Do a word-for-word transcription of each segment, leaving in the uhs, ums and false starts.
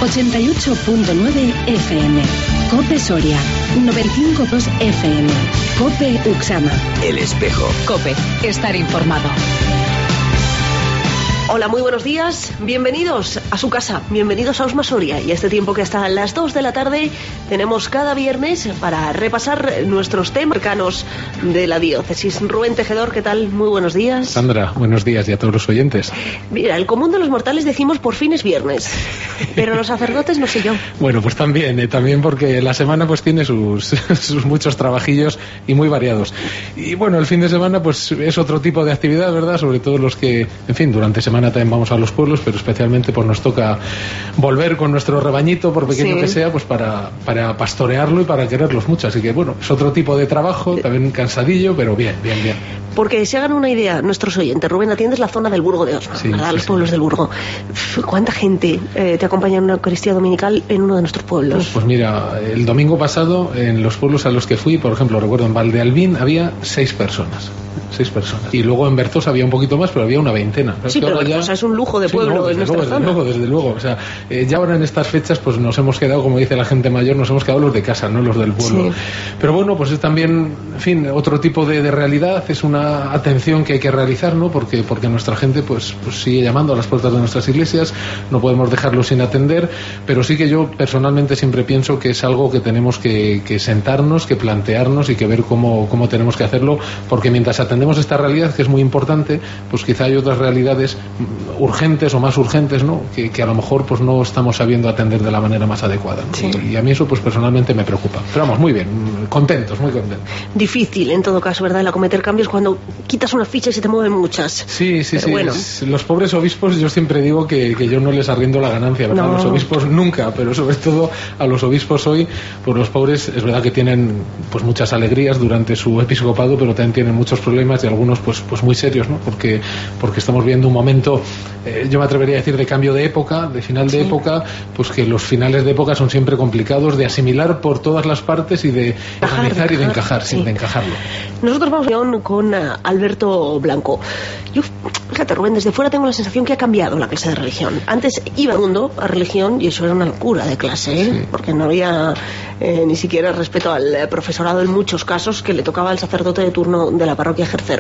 ochenta y ocho punto nueve F M. COPE Soria, noventa y cinco punto dos F M. COPE Uxama. El Espejo. COPE, estar informado. Hola, muy buenos días, bienvenidos a su casa, bienvenidos a Osma Soria y a este tiempo que hasta las dos de la tarde tenemos cada viernes para repasar nuestros temas cercanos de la diócesis. Rubén Tejedor, ¿qué tal? Muy buenos días. Sandra, buenos días y a todos los oyentes. Mira, el común de los mortales decimos por fin es viernes, pero los sacerdotes no sé yo. Bueno, pues también, eh, también porque la semana pues tiene sus, sus muchos trabajillos y muy variados. Y bueno, el fin de semana pues es otro tipo de actividad, ¿verdad? Sobre todo los que, en fin, durante semana también vamos a los pueblos, pero especialmente pues nos toca volver con nuestro rebañito, por pequeño sí. que sea, pues para, para pastorearlo y para quererlos mucho. Así que bueno, es otro tipo de trabajo, también cansadillo, pero bien, bien, bien. Porque se hagan una idea, nuestros oyentes, Rubén, atiendes la zona del Burgo de Osma, sí, ¿verdad? Sí, los pueblos sí. del Burgo. ¿Cuánta gente eh, te acompaña en una Eucaristía Dominical en uno de nuestros pueblos? Pues mira, el domingo pasado, en los pueblos a los que fui, por ejemplo, recuerdo en Valdealbín había seis personas. Seis personas. Y luego en Bertos había un poquito más, pero había una veintena. Sí, pero ya... o sea, es un lujo de pueblo sí, no, en nuestra luego, zona. Desde luego, desde luego. O sea, eh, ya ahora en estas fechas pues nos hemos quedado, como dice la gente mayor, nos hemos quedado los de casa, no los del pueblo. Sí. Pero bueno, pues es también, en fin, otro tipo de, de realidad, es una atención que hay que realizar, ¿no? Porque, porque nuestra gente pues, pues sigue llamando a las puertas de nuestras iglesias, no podemos dejarlo sin atender, pero sí que yo personalmente siempre pienso que es algo que tenemos que, que sentarnos, que plantearnos y que ver cómo, cómo tenemos que hacerlo, porque mientras atendemos esta realidad, que es muy importante, pues quizá hay otras realidades urgentes o más urgentes, ¿no? Que, que a lo mejor pues no estamos sabiendo atender de la manera más adecuada, ¿no? Sí. Y, y a mí eso pues personalmente me preocupa. Pero vamos, muy bien, contentos, muy contentos. Difícil en todo caso, ¿verdad? El acometer cambios cuando quitas una ficha y se te mueven muchas. Sí, sí, Pero sí. Bueno. Los pobres obispos, yo siempre digo que, que yo no les arriendo la ganancia, ¿verdad? No. Los obispos nunca, pero sobre todo a los obispos hoy, pues los pobres es verdad que tienen pues muchas alegrías durante su episcopado, pero también tienen muchos problemas y algunos pues pues muy serios, ¿no? Porque porque estamos viendo un momento, eh, yo me atrevería a decir, de cambio de época, de final de sí. época, pues que los finales de época son siempre complicados de asimilar por todas las partes y de encajar, organizar de encajar, y de encajar, sí. sí, de encajarlo. Nosotros vamos con uh, Alberto Blanco. Yo, fíjate, Rubén, desde fuera tengo la sensación que ha cambiado la clase de religión. Antes iba el mundo a religión y eso era una locura de clase, ¿eh? Sí. Porque no había eh, ni siquiera respeto al eh, profesorado en muchos casos que le tocaba al sacerdote de turno de la parroquia ejercer.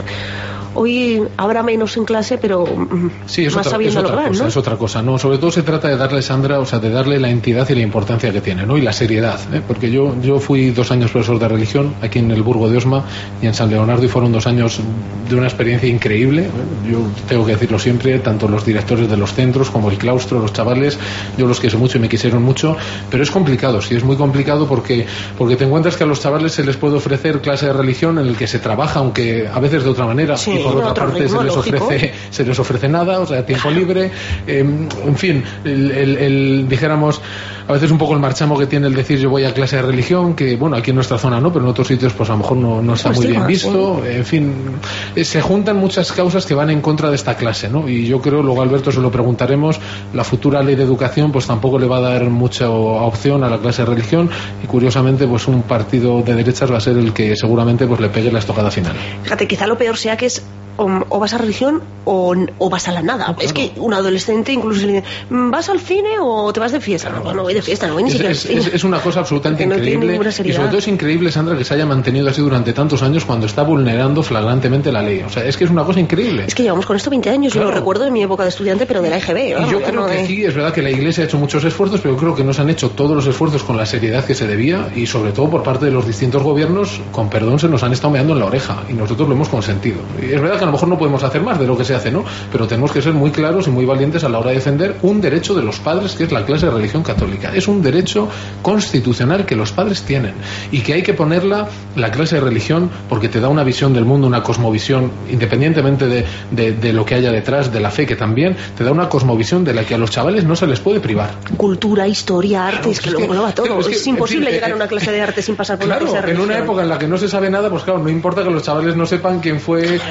Hoy habrá menos en clase, pero sí, es más otra, sabiendo es otra lograr, cosa, ¿no? Es otra cosa, ¿no? Sobre todo se trata de darle, Sandra, o sea, de darle la entidad y la importancia que tiene, ¿no? Y la seriedad, ¿eh? Porque yo yo fui dos años profesor de religión aquí en el Burgo de Osma y en San Leonardo y fueron dos años de una experiencia increíble. Yo tengo que decirlo siempre, tanto los directores de los centros como el claustro, los chavales, yo los quise mucho y me quisieron mucho, pero es complicado, sí, es muy complicado porque porque te encuentras que a los chavales se les puede ofrecer clase de religión en el que se trabaja, aunque a veces de otra manera, sí, y por otra parte ritmo, se les ofrece se les ofrece nada, o sea, tiempo libre, eh, en fin, el, el, el, dijéramos a veces un poco el marchamo que tiene el decir yo voy a clase de religión, que bueno, aquí en nuestra zona no, pero en otros sitios pues a lo mejor no, no está muy bien visto, en fin, se juntan muchas causas que van en contra de esta clase, ¿no? Y yo creo, luego Alberto se lo preguntaremos, la futura ley de educación pues tampoco le va a dar mucha opción a la clase de religión y curiosamente pues un partido de derechas va a ser el que seguramente pues le pegue la estocada final. Fíjate, quizá lo peor sea que es O, o vas a religión o, o vas a la nada. No, es que un adolescente incluso le dice, ¿vas al cine o te vas de fiesta? No, no voy de fiesta, no voy ni es, siquiera es, es, es una cosa absolutamente no increíble y sobre todo es increíble, Sandra, que se haya mantenido así durante tantos años cuando está vulnerando flagrantemente la ley. O sea, es que es una cosa increíble. Es que llevamos con esto veinte años, claro. Yo lo recuerdo de mi época de estudiante, pero de la E G B. Y yo creo no que de... sí, es verdad que la Iglesia ha hecho muchos esfuerzos, pero creo que no se han hecho todos los esfuerzos con la seriedad que se debía y sobre todo por parte de los distintos gobiernos, con perdón, se nos han estado meando en la oreja y nosotros lo hemos consentido. Y es verdad que a lo mejor no podemos hacer más de lo que se hace, ¿no? Pero tenemos que ser muy claros y muy valientes a la hora de defender un derecho de los padres, que es la clase de religión católica. Es un derecho constitucional que los padres tienen y que hay que ponerla, la clase de religión, porque te da una visión del mundo, una cosmovisión, independientemente de, de, de lo que haya detrás, de la fe, que también te da una cosmovisión de la que a los chavales no se les puede privar. Cultura, historia, arte, claro, es que lo engloba todo. Es, que, es imposible en fin, llegar a una clase de arte sin pasar por claro, una clase de religión. En una época en la que no se sabe nada, pues claro, no importa que los chavales no sepan quién fue claro. un gran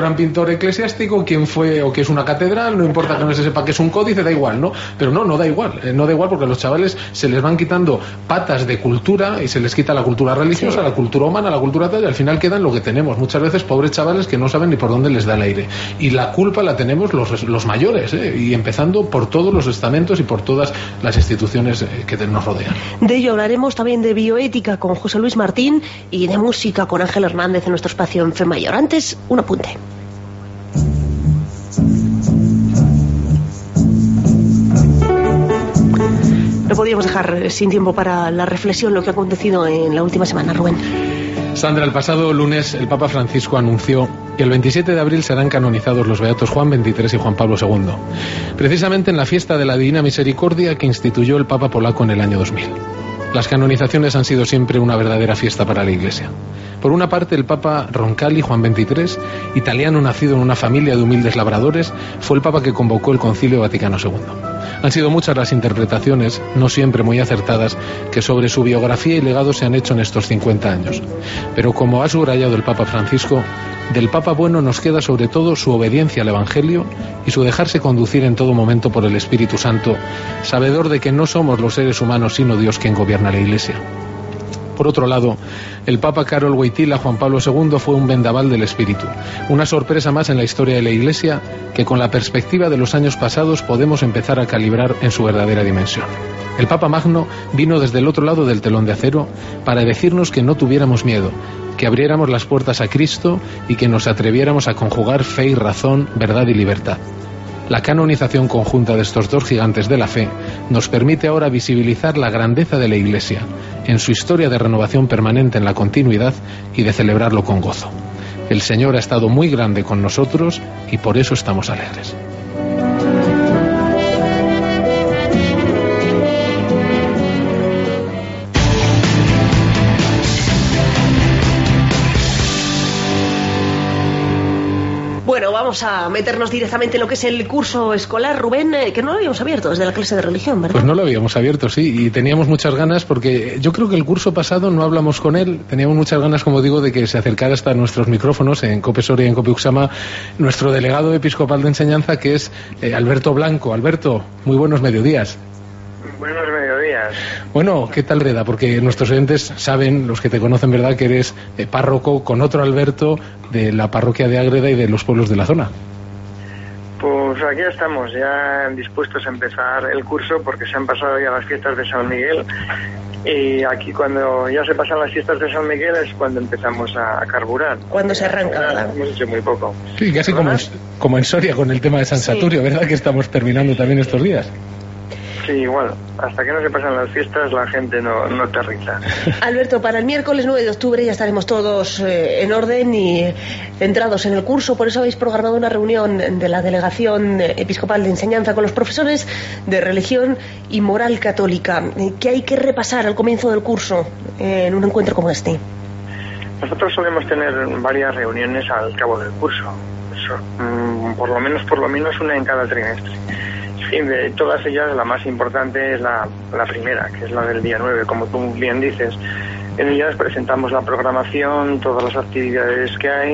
gran pintor eclesiástico, quién fue o qué es una catedral, no importa que no se sepa que es un códice, da igual, ¿no? Pero no, no da igual, eh, no da igual porque a los chavales se les van quitando patas de cultura y se les quita la cultura religiosa, sí. la cultura humana, la cultura tal, y al final quedan lo que tenemos. Muchas veces pobres chavales que no saben ni por dónde les da el aire. Y la culpa la tenemos los, los mayores, ¿eh? Y empezando por todos los estamentos y por todas las instituciones que nos rodean. De ello hablaremos también de bioética con José Luis Martín y de música con Ángel Hernández en nuestro espacio en Fe Mayor. Antes, un apunte. No podíamos dejar sin tiempo para la reflexión lo que ha acontecido en la última semana, Rubén. Sandra, el pasado lunes el Papa Francisco anunció que el veintisiete de abril serán canonizados los beatos Juan veintitrés y Juan Pablo segundo, precisamente en la fiesta de la Divina Misericordia que instituyó el Papa polaco en el año dos mil. Las canonizaciones han sido siempre una verdadera fiesta para la Iglesia. Por una parte, el Papa Roncalli, Juan veintitrés, italiano nacido en una familia de humildes labradores, fue el Papa que convocó el Concilio Vaticano segundo. Han sido muchas las interpretaciones, no siempre muy acertadas, que sobre su biografía y legado se han hecho en estos cincuenta años. Pero como ha subrayado el Papa Francisco, del Papa bueno nos queda sobre todo su obediencia al Evangelio y su dejarse conducir en todo momento por el Espíritu Santo, sabedor de que no somos los seres humanos sino Dios quien gobierna la Iglesia. Por otro lado, el Papa Karol Wojtyła Juan Pablo segundo fue un vendaval del espíritu, una sorpresa más en la historia de la Iglesia que con la perspectiva de los años pasados podemos empezar a calibrar en su verdadera dimensión. El Papa Magno vino desde el otro lado del telón de acero para decirnos que no tuviéramos miedo, que abriéramos las puertas a Cristo y que nos atreviéramos a conjugar fe y razón, verdad y libertad. La canonización conjunta de estos dos gigantes de la fe nos permite ahora visibilizar la grandeza de la Iglesia en su historia de renovación permanente en la continuidad y de celebrarlo con gozo. El Señor ha estado muy grande con nosotros y por eso estamos alegres. Bueno, vamos a meternos directamente en lo que es el curso escolar, Rubén, eh, que no lo habíamos abierto desde la clase de religión, ¿verdad? Pues no lo habíamos abierto, sí, y teníamos muchas ganas porque yo creo que el curso pasado no hablamos con él, teníamos muchas ganas, como digo, de que se acercara hasta nuestros micrófonos en Cope Soria y en Cope Uxama nuestro delegado episcopal de enseñanza, que es eh, Alberto Blanco. Alberto, muy buenos mediodías. Buenos mediodías. Bueno, ¿qué tal, Reda? Porque nuestros oyentes saben, los que te conocen, ¿verdad?, que eres eh, párroco con otro Alberto de la parroquia de Ágreda y de los pueblos de la zona. Pues aquí estamos, ya dispuestos a empezar el curso porque se han pasado ya las fiestas de San Miguel y aquí cuando ya se pasan las fiestas de San Miguel es cuando empezamos a carburar. Cuando se arranca, ¿verdad? Hemos hecho muy poco. Sí, casi como en, como en Soria con el tema de San Saturio, sí. ¿Verdad?, que estamos terminando también estos días. Sí, igual. Hasta que no se pasan las fiestas la gente no, no aterriza. Alberto, para el miércoles nueve de octubre ya estaremos todos eh, en orden y centrados en el curso. Por eso habéis programado una reunión de la Delegación Episcopal de Enseñanza con los profesores de religión y moral católica. ¿Qué hay que repasar al comienzo del curso eh, en un encuentro como este? Nosotros solemos tener varias reuniones al cabo del curso. Eso, mm, por lo menos, por lo menos una en cada trimestre. Sí, de todas ellas la más importante es la, la primera, que es la del día nueve, como tú bien dices. En ellas presentamos la programación, todas las actividades que hay,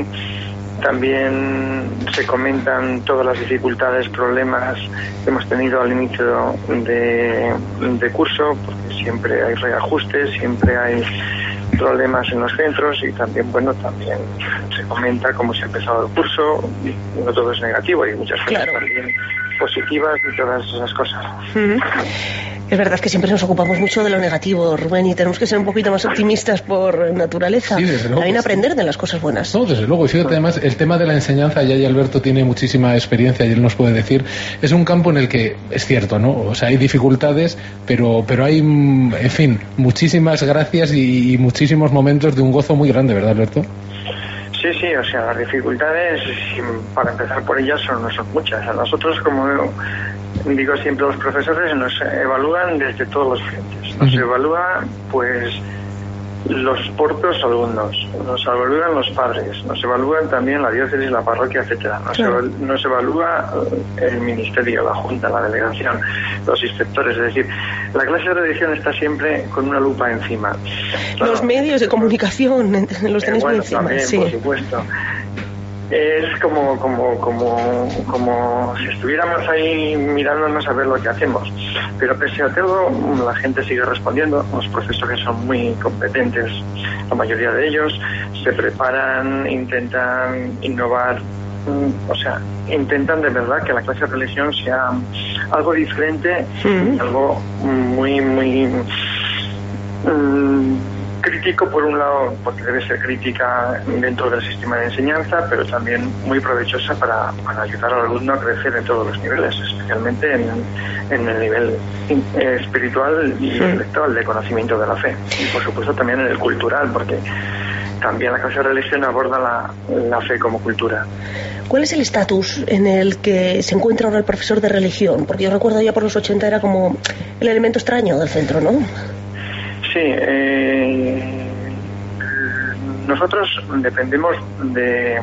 también se comentan todas las dificultades, problemas que hemos tenido al inicio de, de curso, porque siempre hay reajustes, siempre hay problemas en los centros y también, bueno, también se comenta cómo se ha empezado el curso, y no todo es negativo, hay muchas cosas claro. también positivas y todas esas cosas. Uh-huh. Es verdad que siempre nos ocupamos mucho de lo negativo, Rubén, y tenemos que ser un poquito más optimistas por naturaleza. Sí, desde luego. También aprender de las cosas buenas. No, desde luego. Y fíjate, además, el tema de la enseñanza, ya y Alberto tiene muchísima experiencia y él nos puede decir, es un campo en el que, es cierto, ¿no? O sea, hay dificultades, pero, pero hay, en fin, muchísimas gracias y, y muchísimos momentos de un gozo muy grande, ¿verdad, Alberto? Sí, sí, o sea, las dificultades, para empezar por ellas, son, no son muchas. A nosotros, como digo siempre, los profesores nos evalúan desde todos los frentes. Nos uh-huh. evalúa, pues, los propios alumnos, nos evalúan los padres, nos evalúan también la diócesis, la parroquia, etcétera. Nos, claro. eval- nos evalúa el ministerio, la junta, la delegación, los inspectores. Es decir, la clase de religión está siempre con una lupa encima. Los claro. medios de comunicación los tenéis eh, bueno, muy encima. También, sí. por supuesto. es como, como, como, como si estuviéramos ahí mirándonos a ver lo que hacemos. Pero pese a todo, la gente sigue respondiendo. Los profesores son muy competentes, la mayoría de ellos se preparan, intentan innovar, o sea, intentan de verdad que la clase de religión sea algo diferente, mm. algo muy, muy um, crítico por un lado, porque debe ser crítica dentro del sistema de enseñanza, pero también muy provechosa para, para ayudar al alumno a crecer en todos los niveles, especialmente en, en el nivel espiritual y intelectual de conocimiento de la fe, y por supuesto también en el cultural, porque también la clase de religión aborda la, la fe como cultura. ¿Cuál es el estatus en el que se encuentra ahora el profesor de religión? Porque yo recuerdo ya por los ochenta era como el elemento extraño del centro, ¿no? Sí, eh, nosotros dependemos de...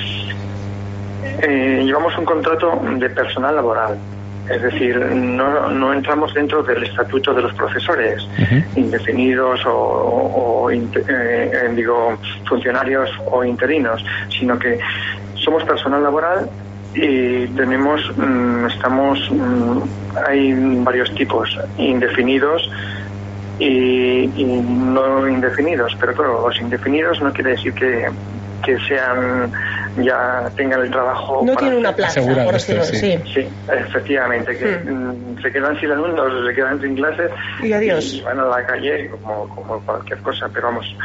Eh, llevamos un contrato de personal laboral. Es decir, no, no entramos dentro del estatuto de los profesores, uh-huh. indefinidos o, o eh, digo, funcionarios o interinos, sino que somos personal laboral y tenemos, mm, estamos, mm, hay varios tipos, indefinidos y, y no indefinidos, pero claro, los indefinidos no quiere decir que, que sean... ya tengan el trabajo. No tiene una plaza, por decirlo sí. sí. Sí, efectivamente, que hmm. se quedan sin alumnos, se quedan sin clases y adiós. Y van a la calle como, como cualquier cosa, pero vamos,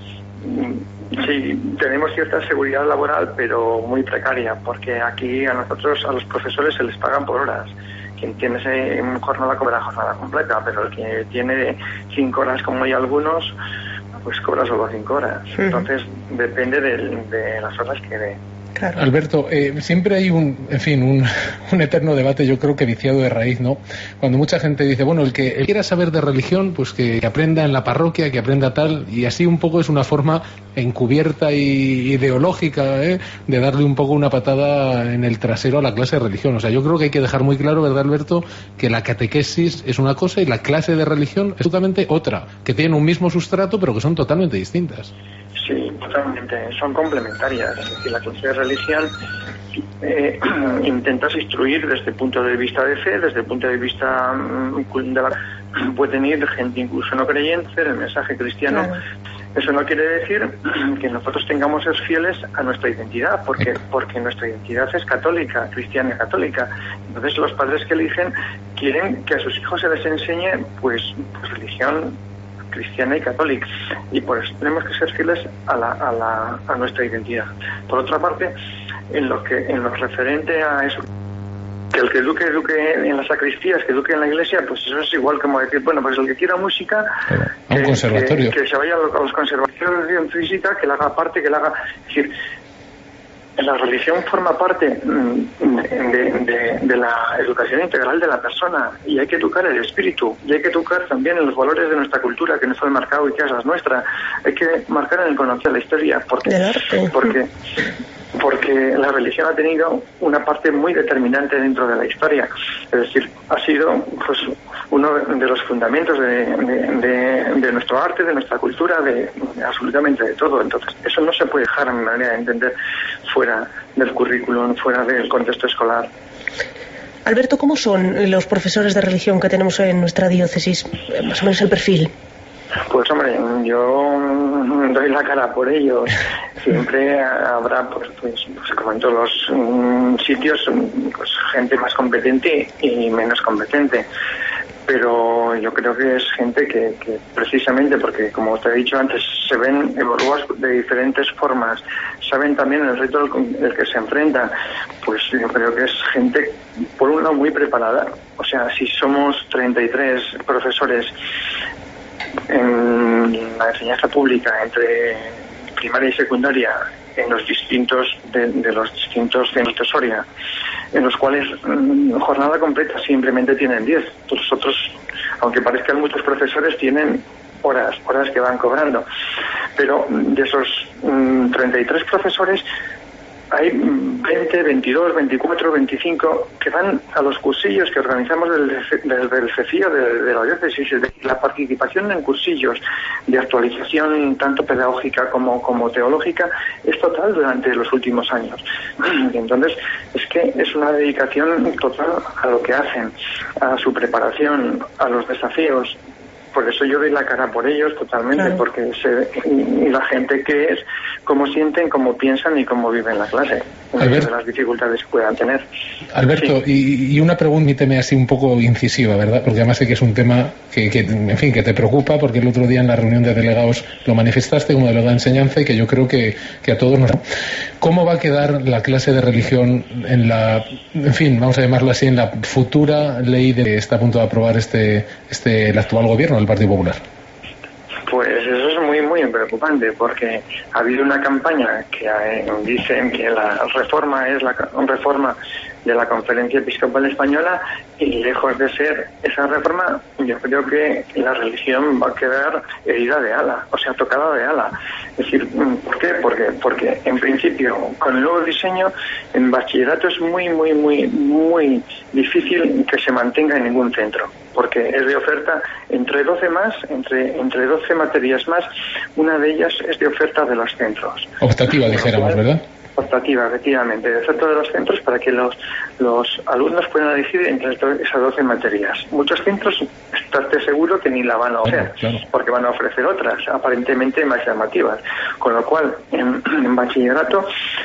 sí, tenemos cierta seguridad laboral, pero muy precaria, porque aquí a nosotros, a los profesores, se les pagan por horas. Quien tiene ese jornada cobra jornada completa, pero el que tiene cinco horas, como hay algunos, pues cobra solo cinco horas. Uh-huh. Entonces depende de, de las horas que dé. Claro. Alberto, eh, siempre hay un, en fin, un, un eterno debate, yo creo que viciado de raíz, ¿no? Cuando mucha gente dice, bueno, el que el quiera saber de religión, pues que, que aprenda en la parroquia, que aprenda tal, y así un poco es una forma encubierta y ideológica, ¿eh? De darle un poco una patada en el trasero a la clase de religión. O sea, yo creo que hay que dejar muy claro, ¿verdad, Alberto?, que la catequesis es una cosa y la clase de religión es totalmente otra, que tienen un mismo sustrato, pero que son totalmente distintas. Sí, totalmente, son complementarias. Es decir, la clase de religión eh, intentas instruir desde el punto de vista de fe, desde el punto de vista de la... pueden ir gente incluso no creyente, el mensaje cristiano. Claro. Eso no quiere decir que nosotros tengamos que ser fieles a nuestra identidad, porque porque nuestra identidad es católica, cristiana católica. Entonces los padres que eligen quieren que a sus hijos se les enseñe pues, pues religión cristiana y católica, y por eso tenemos que ser fieles a la, a la a nuestra identidad. Por otra parte, en lo que en lo referente a eso, que el que eduque eduque en las sacristías, que eduque en la iglesia, pues eso es igual como decir, bueno, pues el que quiera música, a un conservatorio, que, que se vaya a los, a los conservatorios de educación física, que le haga parte, que le haga, es decir, la religión forma parte de, de, de la educación integral de la persona, y hay que educar el espíritu, y hay que educar también en los valores de nuestra cultura, que nos fue marcado y que es la nuestra. Hay que marcar en el conocer la historia, porque porque porque la religión ha tenido una parte muy determinante dentro de la historia. Es decir, ha sido pues uno de los fundamentos de, de, de, de nuestro arte, de nuestra cultura, de, de absolutamente de todo. Entonces, eso no se puede dejar, en mi manera de entender, fuera del currículum, fuera del contexto escolar. Alberto, ¿cómo son los profesores de religión que tenemos en nuestra diócesis? Más o menos el perfil. Pues hombre, yo doy la cara por ellos. Siempre habrá, pues, pues, pues como en todos los um, sitios, pues gente más competente y menos competente. Pero yo creo que es gente que, que precisamente porque, como te he dicho antes, se ven evaluados de diferentes formas, saben también el reto al, al que se enfrentan. Pues yo creo que es gente, por un lado, muy preparada. O sea, si somos treinta y tres profesores en la enseñanza pública entre primaria y secundaria en los distintos de, de los distintos centros de Soria, en los cuales mmm, jornada completa simplemente tienen diez. Los otros, aunque parezcan muchos profesores, tienen horas, horas que van cobrando. Pero de esos mmm, treinta y tres profesores, hay veinte, veintidós, veinticuatro, veinticinco que van a los cursillos que organizamos desde el CEFIO de, de la diócesis. La participación en cursillos de actualización tanto pedagógica como, como teológica es total durante los últimos años. Entonces, es que es una dedicación total a lo que hacen, a su preparación, a los desafíos. Por eso yo doy la cara por ellos totalmente, claro. Porque sé y la gente que es, cómo sienten, cómo piensan y cómo viven la clase, de las dificultades que puedan tener. Alberto, sí. y, y una pregunta así un poco incisiva, ¿verdad? Porque además sé que es un tema que, que, en fin, que te preocupa, porque el otro día en la reunión de delegados lo manifestaste como delegado de enseñanza y que yo creo que, que a todos nos... ¿Cómo va a quedar la clase de religión en la, en fin, vamos a llamarlo así, en la futura ley de que está a punto de aprobar este, este el actual gobierno del Partido Popular? Pues eso es muy, muy preocupante, porque ha habido una campaña que eh, dicen que la reforma es la reforma de la Conferencia Episcopal Española, y lejos de ser esa reforma, yo creo que la religión va a quedar herida de ala, o sea, tocada de ala. Es decir, ¿por qué? Porque, porque en principio, con el nuevo diseño, en bachillerato es muy, muy, muy, muy difícil que se mantenga en ningún centro, porque es de oferta entre doce más, entre, entre doce materias más, una de ellas es de oferta de los centros. Optativa, dijéramos, ¿verdad? Optativa, efectivamente, de oferta de los centros para que los, los alumnos puedan elegir entre esas doce materias. Muchos centros, estás seguro que ni la van a ofrecer, claro, claro. Porque van a ofrecer otras, aparentemente más llamativas. Con lo cual, en, en bachillerato,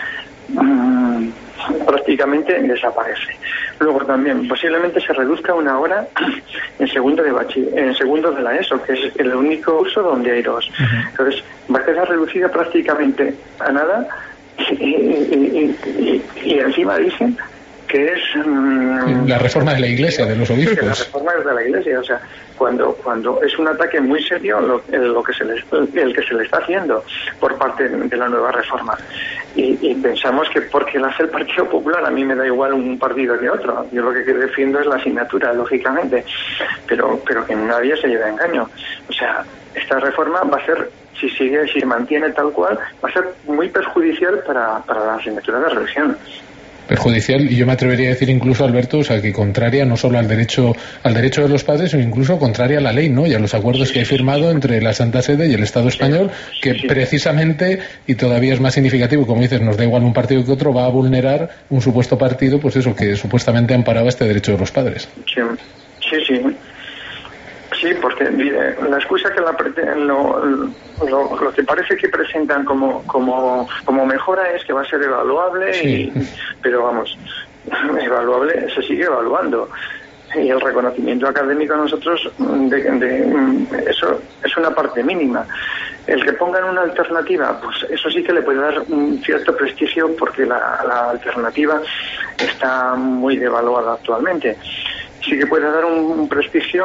mmm, prácticamente desaparece. Luego también posiblemente se reduzca una hora en segundo de bachi en segundo de la ESO, que es el único uso donde hay dos. Uh-huh. Entonces va a quedar reducida prácticamente a nada, y, y, y, y encima dicen que es mmm, la reforma de la Iglesia, de los obispos. Sí, la reforma es de la Iglesia, o sea, cuando cuando es un ataque muy serio lo, el, lo que se le, el que se le está haciendo por parte de la nueva reforma. Y, y pensamos que porque la hace el Partido Popular, a mí me da igual un partido que otro. Yo lo que defiendo es la asignatura, lógicamente, pero pero que nadie se lleve a engaño. O sea, esta reforma va a ser, si sigue, si se mantiene tal cual, va a ser muy perjudicial para, para la asignatura de religión. Perjudicial, y yo me atrevería a decir incluso, Alberto, o sea, que contraria no solo al derecho al derecho de los padres, sino incluso contraria a la ley, ¿no? Y a los acuerdos que hay firmado entre la Santa Sede y el Estado español, que sí, sí. precisamente, y todavía es más significativo, como dices, nos da igual un partido que otro, va a vulnerar un supuesto partido, pues eso, que supuestamente amparaba este derecho de los padres. Sí, sí, sí. Sí, porque mire, la excusa que la lo, lo, lo que parece que presentan como como como mejora es que va a ser evaluable, sí. y, pero vamos, evaluable se sigue evaluando, y el reconocimiento académico a nosotros de, de eso es una parte mínima. El que pongan una alternativa, pues eso sí que le puede dar un cierto prestigio, porque la, la alternativa está muy devaluada actualmente. Sí que puede dar un, un prestigio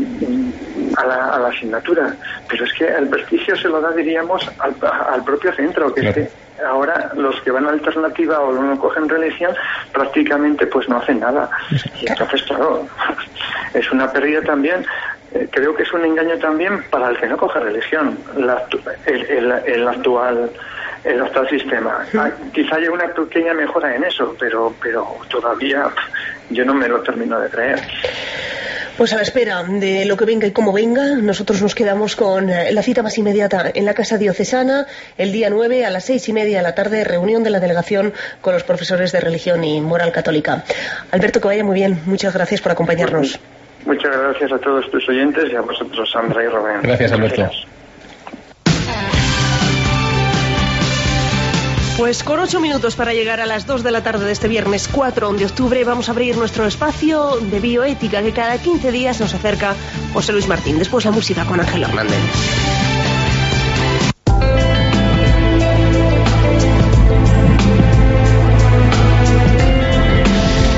a la, a la asignatura, pero es que el prestigio se lo da, diríamos, al, al propio centro, que claro. es que ahora los que van a alternativa o no cogen religión prácticamente pues no hacen nada. Y entonces, claro, es una pérdida también. Eh, creo que es un engaño también para el que no coge religión, la, el, el, el actual el actual sistema. Sí. Ah, quizá haya una pequeña mejora en eso, pero pero todavía yo no me lo termino de creer. Pues a la espera de lo que venga y cómo venga, nosotros nos quedamos con la cita más inmediata en la Casa Diocesana, el día nueve a las seis y media de la tarde, reunión de la delegación con los profesores de religión y moral católica. Alberto, que vaya muy bien. Muchas gracias por acompañarnos. Muchas gracias a todos tus oyentes y a vosotros, Sandra y Rubén. Gracias, Alberto. Gracias. Pues con ocho minutos para llegar a las dos de la tarde de este viernes cuatro de octubre vamos a abrir nuestro espacio de bioética que cada quince días nos acerca José Luis Martín. Después la música con Ángel Hernández. Entre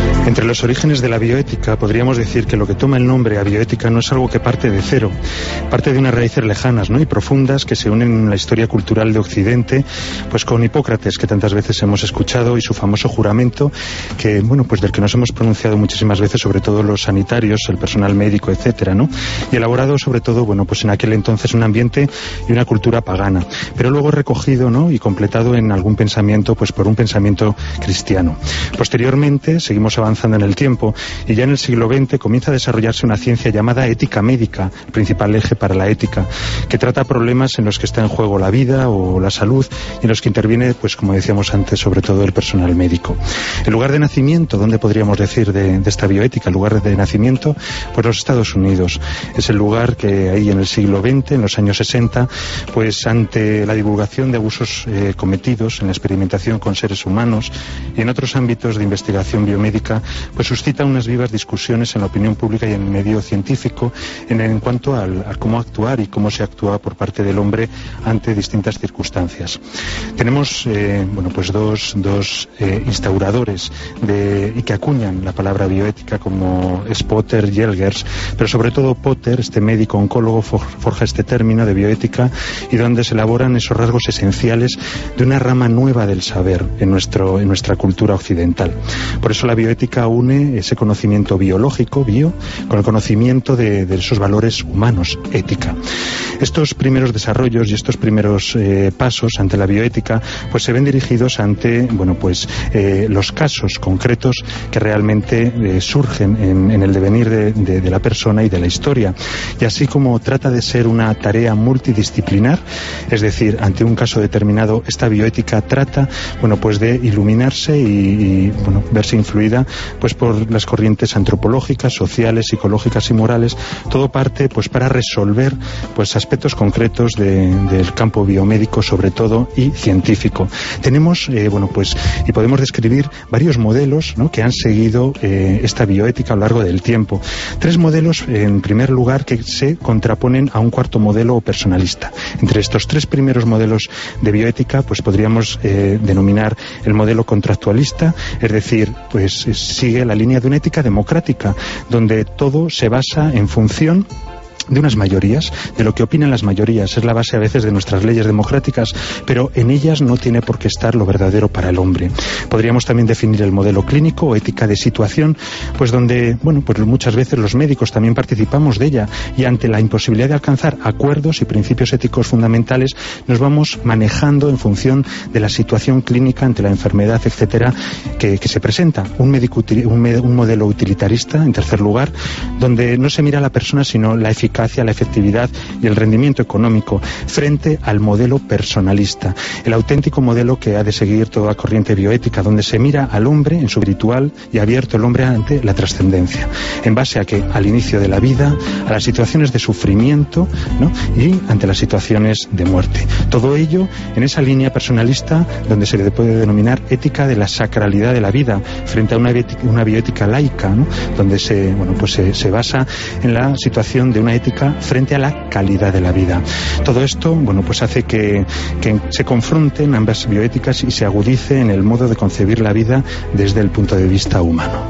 los orígenes de la bioética podríamos decir que lo que toma el nombre a bioética no es algo que parte de cero, parte de unas raíces lejanas, ¿no?, y profundas que se unen en la historia cultural de Occidente, pues con Hipócrates, que tantas veces hemos escuchado, y su famoso juramento, que, bueno, pues del que nos hemos pronunciado muchísimas veces, sobre todo los sanitarios, el personal médico, etcétera, ¿no? Y elaborado sobre todo, bueno, pues en aquel entonces un ambiente y una cultura pagana, pero luego recogido, ¿no?, y completado en algún pensamiento, pues por un pensamiento cristiano. Posteriormente seguimos avanzando en el tiempo y ya en el siglo veinte comienza a desarrollarse una ciencia llamada ética médica, el principal eje para la ética, que trata problemas en los que está en juego la vida o la salud y en los que interviene, pues como decíamos antes, sobre todo el personal médico. El lugar de nacimiento, ¿dónde podríamos decir de, de esta bioética? El lugar de nacimiento, pues los Estados Unidos. Es el lugar que ahí en el siglo veinte, en los años sesenta, pues ante la divulgación de abusos eh, cometidos en la experimentación con seres humanos y en otros ámbitos de investigación biomédica, pues suscita unas vivas discusiones en la opinión pública y en el medio científico en, en cuanto al, a cómo actuar y cómo se actúa por parte del hombre ante distintas circunstancias. Tenemos eh, bueno, pues dos, dos eh, instauradores de, y que acuñan la palabra bioética, como es Potter y Elgers, pero sobre todo Potter, este médico oncólogo, forja este término de bioética y donde se elaboran esos rasgos esenciales de una rama nueva del saber en, nuestro, en nuestra cultura occidental. Por eso la bioética une ese conocimiento biológico, bio, con el conocimiento de, de esos valores humanos, ética. Estos primeros desarrollos y estos primeros eh, pasos ante la bioética pues se ven dirigidos ante, bueno, pues eh, los casos concretos que realmente eh, surgen en, en el devenir de, de, de la persona y de la historia. Y así como trata de ser una tarea multidisciplinar, es decir, ante un caso determinado, esta bioética trata, bueno, pues de iluminarse y, y bueno, verse influida pues por las corrientes antropológicas, sociales, psicológicas y morales. Todo parte pues para resolver pues aspectos concretos de, del campo biomédico, sobre todo, y científico. Tenemos, eh, bueno, pues, y podemos describir varios modelos, ¿no?, que han seguido eh, esta bioética a lo largo del tiempo. Tres modelos, en primer lugar, que se contraponen a un cuarto modelo personalista. Entre estos tres primeros modelos de bioética, pues podríamos eh, denominar el modelo contractualista, es decir, pues sigue la línea de una ética democrática, donde todo se basa en función de unas mayorías, de lo que opinan las mayorías. Es la base a veces de nuestras leyes democráticas, pero en ellas no tiene por qué estar lo verdadero para el hombre. Podríamos también definir el modelo clínico o ética de situación, pues donde, bueno, pues muchas veces los médicos también participamos de ella, y ante la imposibilidad de alcanzar acuerdos y principios éticos fundamentales, nos vamos manejando en función de la situación clínica ante la enfermedad, etcétera, que, que se presenta. Un, médico, un, un modelo utilitarista, en tercer lugar, donde no se mira a la persona, sino la eficacia, la efectividad y el rendimiento económico, frente al modelo personalista, el auténtico modelo que ha de seguir toda corriente bioética, donde se mira al hombre en su virtual y abierto el hombre ante la trascendencia, en base a que al inicio de la vida, a las situaciones de sufrimiento, ¿no?, y ante las situaciones de muerte. Todo ello en esa línea personalista donde se le puede denominar ética de la sacralidad de la vida, frente a una bioética, una bioética laica, ¿no?, donde se, bueno, pues se, se basa en la situación de una ética frente a la calidad de la vida. Todo esto, bueno, pues hace que, que se confronten ambas bioéticas y se agudice en el modo de concebir la vida desde el punto de vista humano.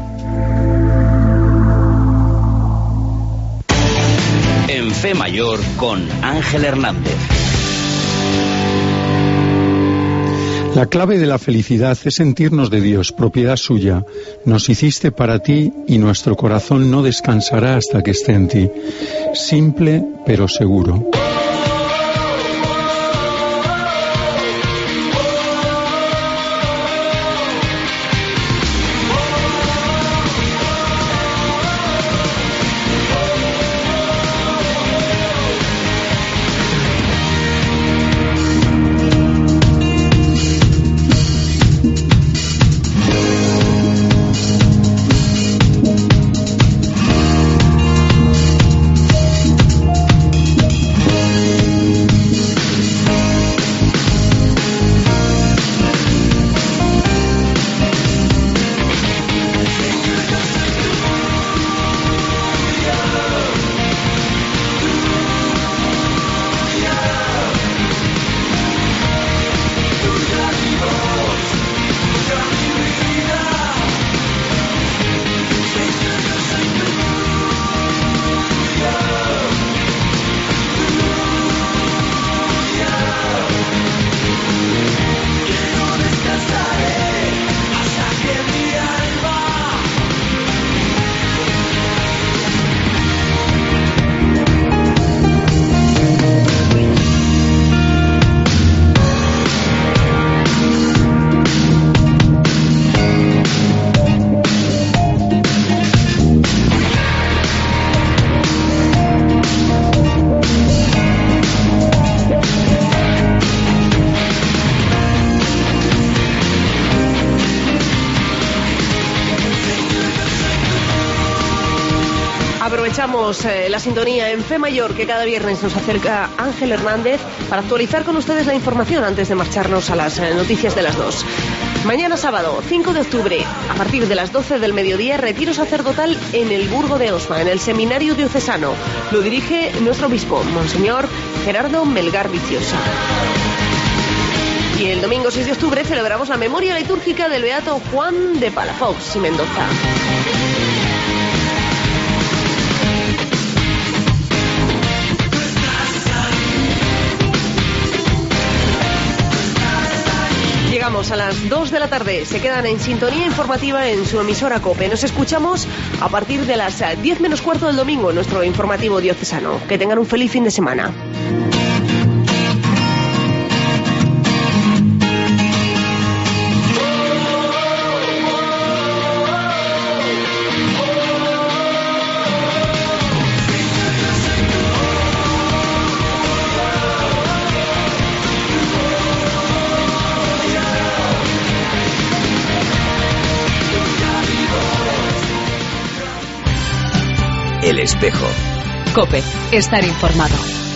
En Fe Mayor con Ángel Hernández. La clave de la felicidad es sentirnos de Dios, propiedad suya. Nos hiciste para ti y nuestro corazón no descansará hasta que esté en ti. Simple pero seguro. aprovechamos eh, la sintonía en Fe Mayor que cada viernes nos acerca Ángel Hernández para actualizar con ustedes la información antes de marcharnos a las eh, noticias de las dos. Mañana sábado, cinco de octubre, a partir de las doce del mediodía, retiro sacerdotal en el Burgo de Osma, en el Seminario Diocesano. Lo dirige nuestro obispo, Monseñor Gerardo Melgar Viciosa. Y el domingo seis de octubre celebramos la memoria litúrgica del beato Juan de Palafox y Mendoza. Llegamos a las dos de la tarde. Se quedan en sintonía informativa en su emisora COPE. Nos escuchamos a partir de las diez menos cuarto del domingo en nuestro informativo diocesano. Que tengan un feliz fin de semana. El Espejo. COPE. Estar informado.